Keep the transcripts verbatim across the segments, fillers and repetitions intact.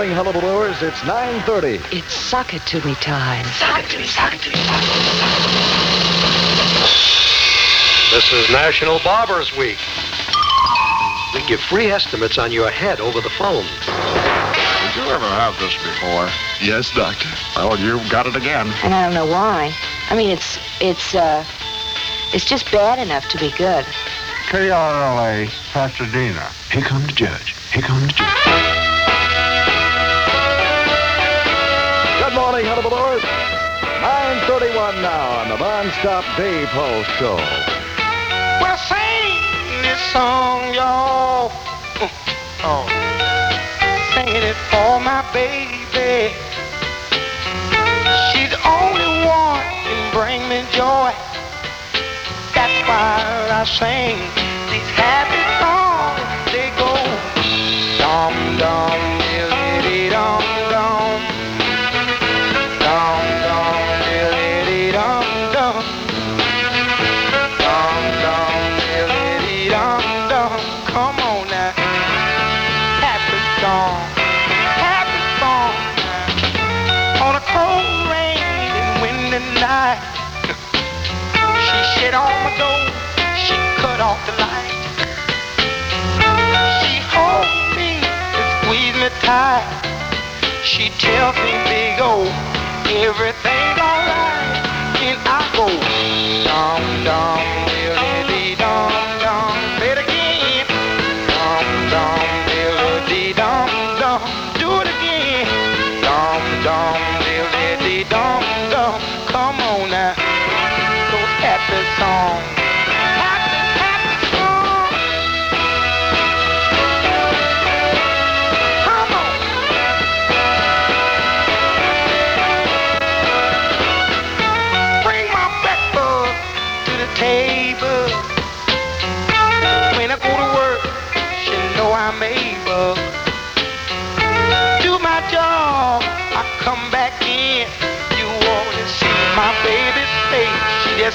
morning, hullabalooers. It's nine thirty. It's sock it to me time. Sock it to me, sock it to me, sock it to me. This is National Barbers Week. We give free estimates on your head over the phone. Did you ever have this before? Yes, Doctor. Well, you've got it again. And I don't know why. I mean, it's, it's, uh, it's just bad enough to be good. K R L A, Pasadena. Here come the judge. Here come the judge. Good morning, hullabalooers. nine thirty-one now on the Non-Stop Dave Hull Show. Well, sing this song, y'all. Oh. Singing it for my baby. She's the only one can bring me joy. That's why I sing these happy songs. They go dum dum diddly dum dum, dum dum diddly dum dum, dum dum diddly dum dum. Come on now, happy song, happy song. On a cold, rainy, windy night. She shit on my door, she cut off the light. She holds me and squeeze me tight. She tells me, big O, everything's alright. And I go, dum dum, diddly dum dum. Say it again, dum dum, diddly dum dum. Do it again, dum dum, diddly dum dum. Come on now. Happy song, happy, happy song. Come on. Bring my breakfast to the table. When I go to work, she know I'm able. Do my job, I come back in. You wanna see my baby's face? She just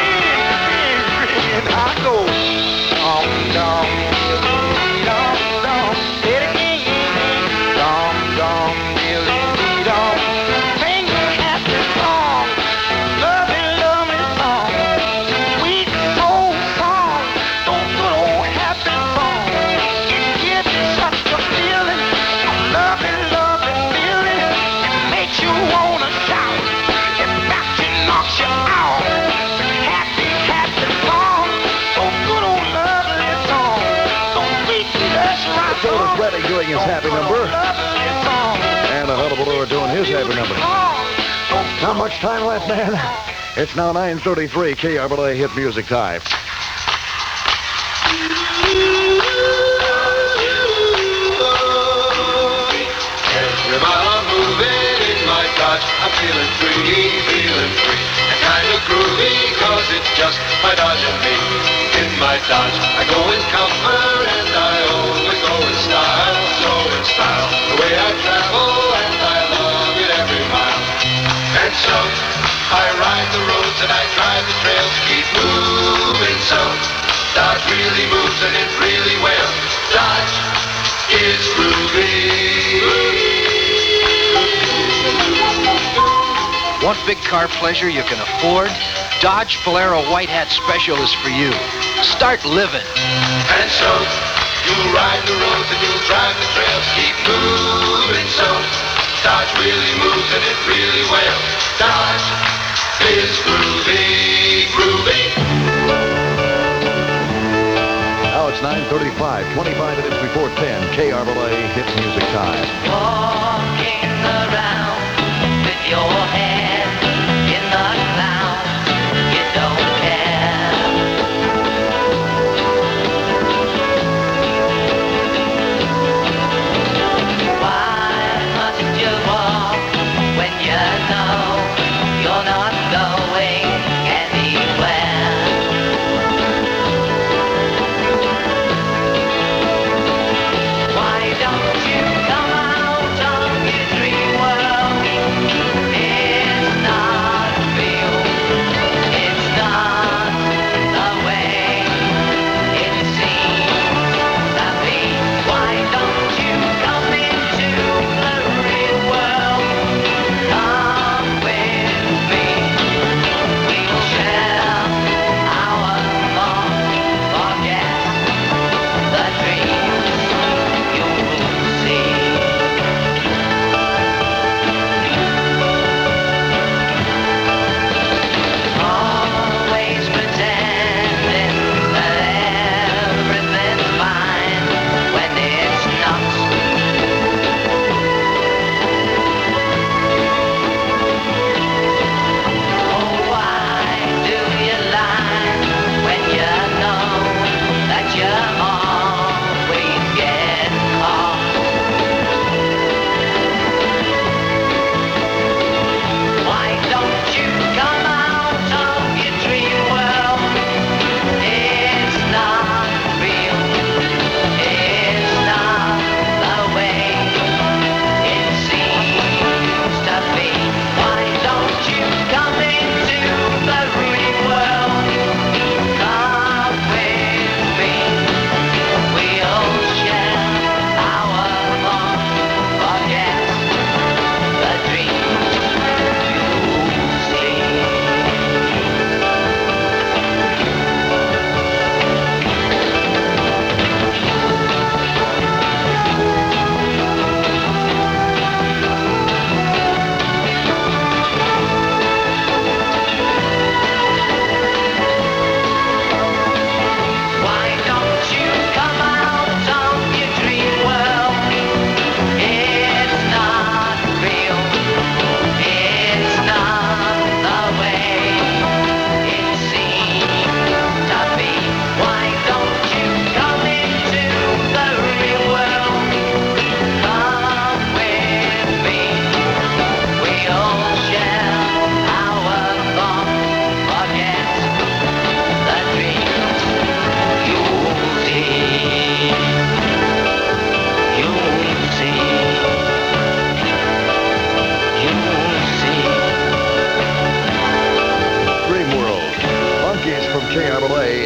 and I go dum dum diddly dum dum. Say it again, dum dum diddly dum. Sing a happy song, lovely, lovely song, sweet soul song, those good old happy songs. It gives you such a feeling, a lovely, lovely feeling. It makes you wanna shout, it backs you, knocks you out. Otis Redding doing his happy number. And a hullabaloo doing his happy number. Not much time left, man. It's now nine thirty-three, K R L A Hit Music Time. Every mile I'm moving in my Dodge, I'm feeling free, feeling free. And kind of groovy, cause it's just my Dodge and me. In my Dodge, I go in comfort and I always go in style, so in style. The way I travel and I love it every mile. And so, I ride the roads and I drive the trails, keep moving so. Dodge really moves and it really will. Dodge is groovy. Want big car pleasure you can afford? Dodge Polara White Hat Special is for you. Start living. And so, you ride the roads and you drive the trails, keep moving so. Dodge really moves and it really will. Dodge is groovy, groovy. Now it's nine thirty-five, twenty-five minutes before ten, K R L A Hit Music Time. Walking around with your head in the clouds, you don't care. Why must you walk when you know you're not going anywhere? Why don't you come out of your dream world? It's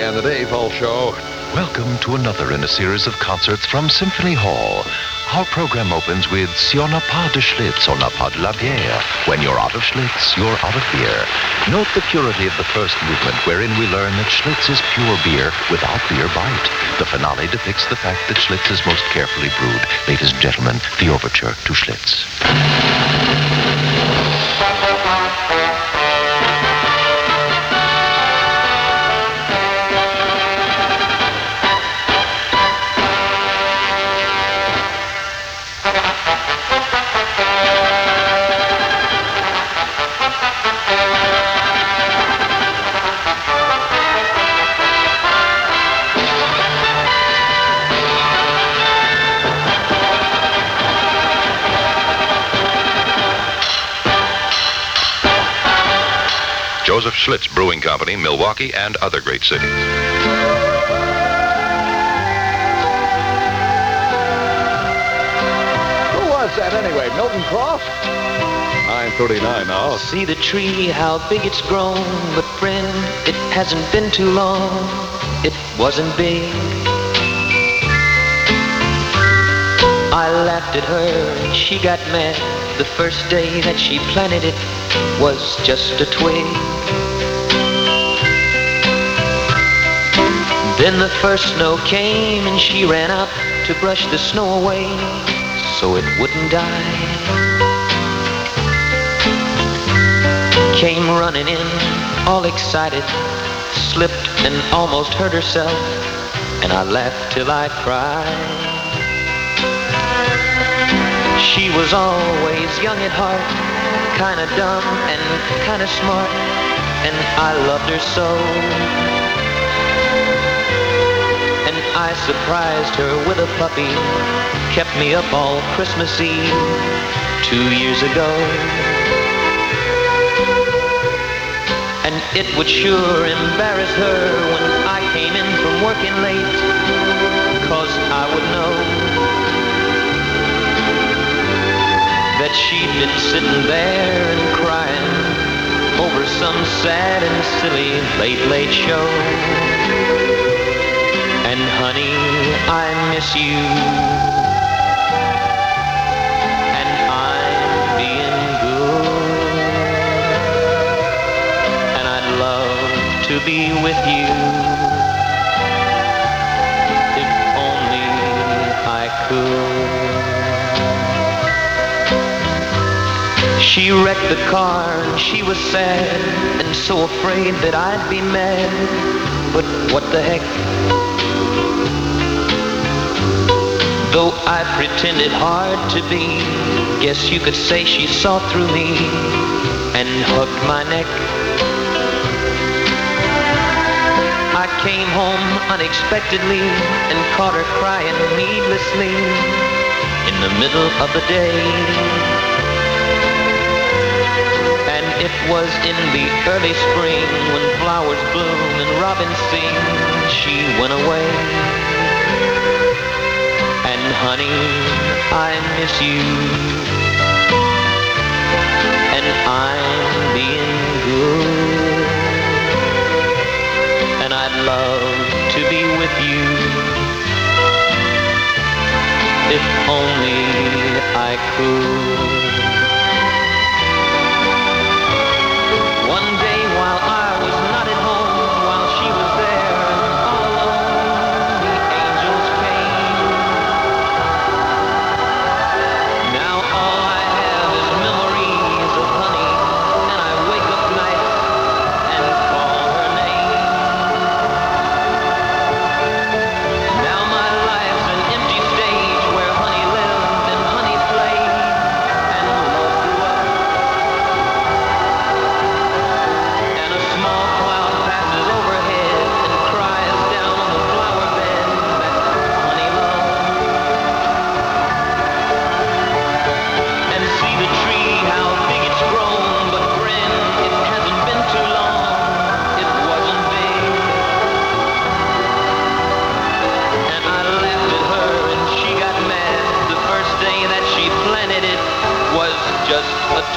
and the Dave Hall Show. Welcome to another in a series of concerts from Symphony Hall. Our program opens with Si on n'a pas de Schlitz, on n'a pas de la bière. When you're out of Schlitz, you're out of beer. Note the purity of the first movement, wherein we learn that Schlitz is pure beer without beer bite. The finale depicts the fact that Schlitz is most carefully brewed. Ladies and gentlemen, the overture to Schlitz. Joseph Schlitz Brewing Company, Milwaukee, and other great cities. Who was that anyway? Milton Croft? nine thirty-nine now. See the tree, how big it's grown, but friend, it hasn't been too long. It wasn't big. I laughed at her and she got mad. The first day that she planted it was just a twig. Then the first snow came and she ran out to brush the snow away so it wouldn't die. Came running in, all excited, slipped and almost hurt herself, and I laughed till I cried. She was always young at heart, kinda dumb and kinda smart, and I loved her so. And I surprised her with a puppy, kept me up all Christmas Eve two years ago. And it would sure embarrass her when I came in from working late, 'cause I would know that she'd been sitting there and crying over some sad and silly late, late show. And honey, I miss you, and I'm being good, and I'd love to be with you, if only I could. She wrecked the car and she was sad and so afraid that I'd be mad. But what the heck? Though I pretended hard to be, guess you could say she saw through me and hugged my neck. I came home unexpectedly and caught her crying needlessly in the middle of the day. It was in the early spring when flowers bloom and robins sing. She went away. And honey, I miss you, and I'm being good, and I'd love to be with you, if only I could.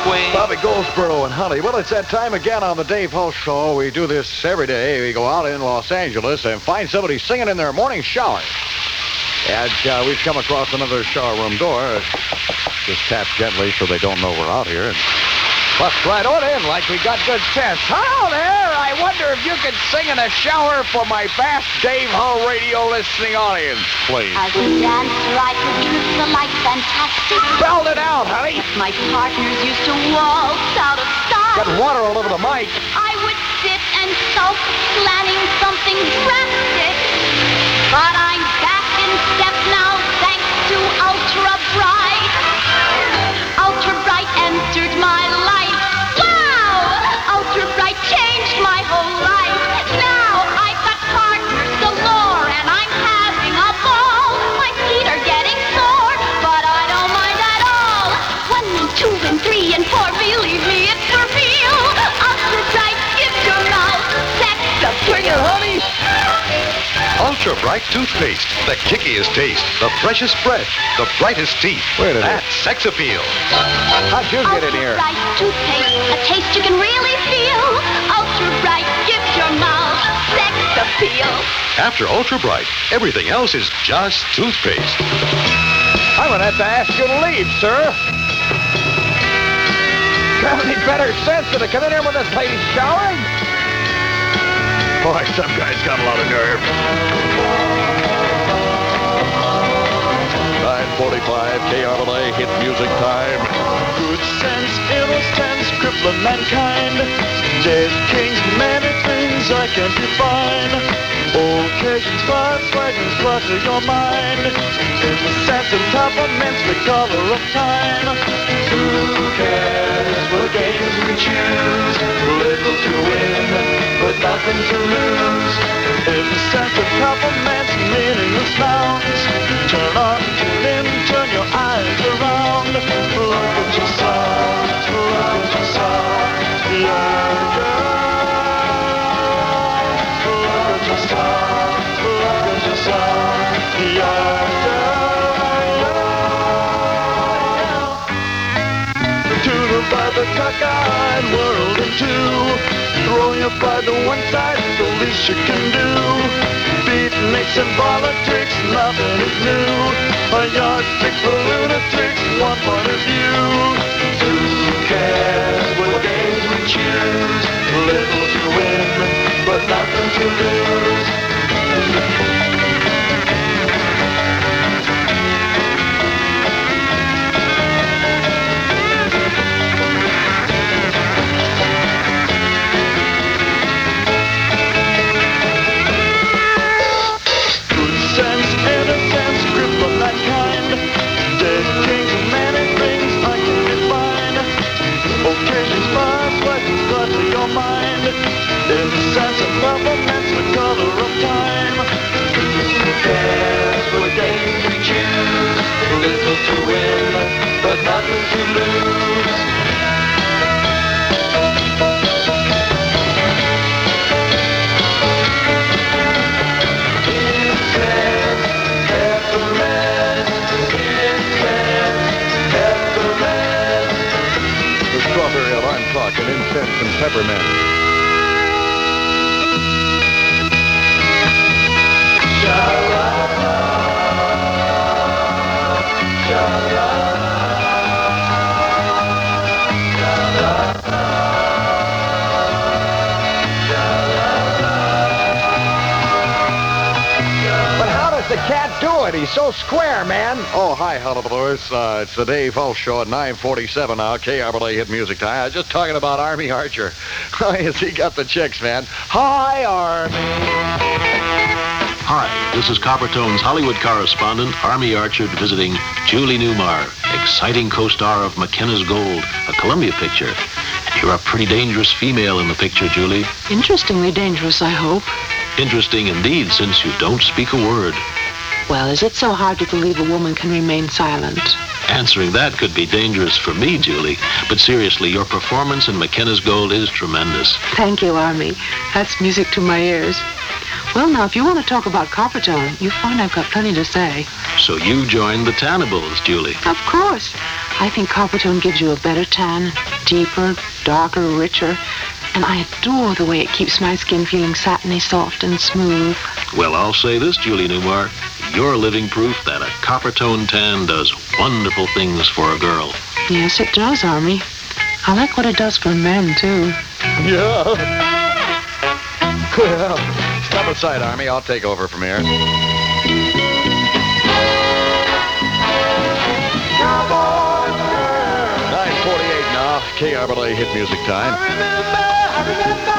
way. Bobby Goldsboro and Honey. Well, it's that time again on the Dave Hull Show. We do this every day. We go out in Los Angeles and find somebody singing in their morning shower. And uh, we've come across another shower room door. Just tap gently so they don't know we're out here. And bust right on in like we got good sense. Hello there. I wonder if you could sing in a shower for my vast Dave Hull radio listening audience, please. As a dancer, I could trip the light fantastic. Belt it out, honey. My partners used to waltz out of style. Got water all over the mic. I would sit and sulk, planning something drastic. But I'm back in step now, thanks to Ultra Bright. Ultra Bright entered my life. Wow! Ultra Bright changed my whole life. Now I've got partners galore, and I'm having a ball. My feet are getting sore, but I don't mind at all. One and two and three and four, believe me, it's for real. Ultra Bright gives your mouth sex appeal. Honey. Ultra Bright toothpaste. The kickiest taste. The freshest breath. The brightest teeth. Wait a minute. That's sex appeal. How'd you get in Ultra here? Bright toothpaste, a taste you can really feel. Ultra Bright gives your mouth sex appeal. After Ultra Bright, everything else is just toothpaste. I'm gonna have to ask you to leave, sir. Have any better sense than to come in here when this lady's showering? Boy, some guy's got a lot of nerve. nine forty-five, K R L A, hit music time. Good sense, innocence, crippling mankind. Dead kings, many things I can't define. Occasions, thoughts, fragments, flutter your mind. In the sense of temperaments, the color of time. Who cares what games we choose? Little to win, but nothing to lose. In the sense of compliments, meaningless nouns. Turn on, tune in, turn your eyes around. Look at yourself, look at yourself. Yeah, girl. Look at yourself, look at yourself. Yeah, girl. Tune by the cockeyed world in two. Throw you by the one side, the least you can do. Beatniks and politics, nothing is new. A yardstick for lunatics, one point of view. Who cares what games we choose? Little to win, but nothing to lose. Occasions, fast, questions, got to your mind. In the sense of governments, the color of time. Who cares what games we choose? Little to win, but nothing to lose. Incense, peppermint, incense, peppermint. The strawberry alarm clock and incense and peppermint. But how does the cat do it? He's so square, man. Oh, hi, hullabalooers. Uh, it's the Dave Hull Show at nine forty-seven now. K R L A hit music time. I was just talking about Army Archer. Has he got the chicks, man? Hi, Army. Hi, this is Coppertone's Hollywood correspondent, Army Archer, visiting Julie Newmar, exciting co-star of McKenna's Gold, a Columbia picture. You're a pretty dangerous female in the picture, Julie. Interestingly dangerous, I hope. Interesting indeed, since you don't speak a word. Well, is it so hard to believe a woman can remain silent? Answering that could be dangerous for me, Julie. But seriously, your performance in McKenna's Gold is tremendous. Thank you, Army. That's music to my ears. Well, now, if you want to talk about Coppertone, you find I've got plenty to say. So you joined the Tannibals, Julie. Of course. I think Coppertone gives you a better tan, deeper, darker, richer, and I adore the way it keeps my skin feeling satiny, soft, and smooth. Well, I'll say this, Julie Newmar. You're living proof that a Coppertone tan does wonderful things for a girl. Yes, it does, Army. I like what it does for men, too. Yeah. Well, step aside, Army. I'll take over from here. nine forty-eight now. K R L A hit music time.